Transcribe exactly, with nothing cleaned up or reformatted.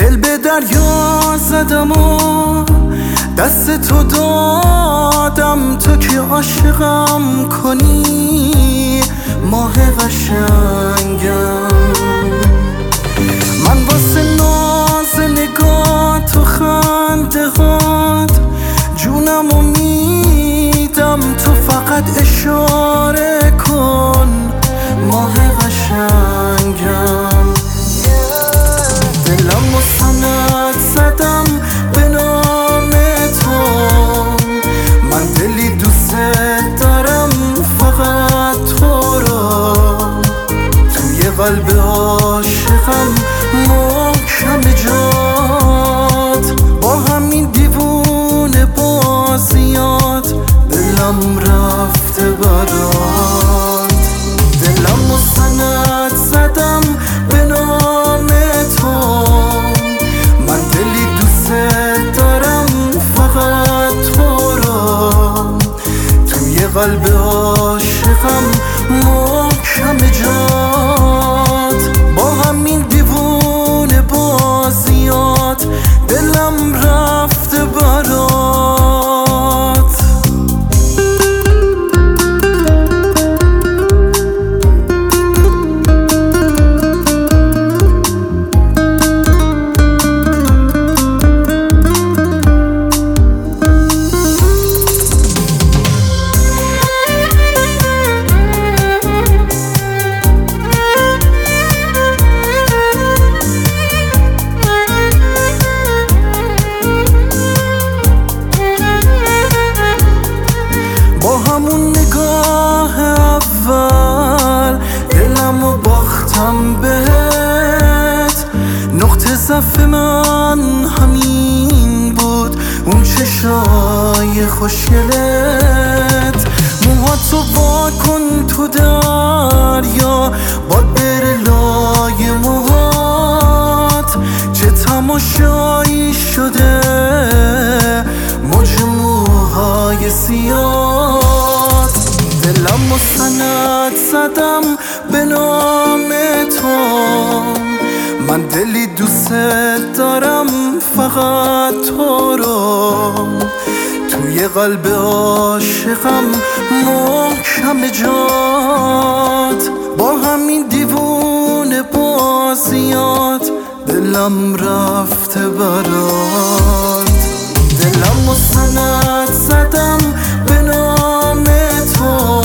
دل به دریا زدم و دست تو دادم تو که عاشقم کنی ماه قشنگم. من واسه ناز نگات و خنده هات جونمو میدم، تو فقط اشاره کن ماه قشنگم. دلم و سنت زدم به نام تو، من دلی دوست دارم فقط تو رو، توی قلب عاشقم محکم جات، با همین دیوونه بازیات دلم رفته برات. دلم و سنت زدم به نام تو، من دلی دوست دارم فقط تو رو، توی قلب عاشقم محکم جات، با همین دیوونه بازیات دلم رفته برات. همون نگاه اول دلمو باختم بهت، نقطه ضعف من همین بود، اون چشای خوشگلت. موهاتو وا کن تو دریا باد بره لای موهات، چه تماشایی شده موج موهای سیاه. دلم و سنت زدم به نام تو، من دلی دوست دارم فقط تو رو، توی قلب عاشقم محکم جات، با همین دیوونه بازیات دلم رفته برات. دلم و سنت زدم به نام تو،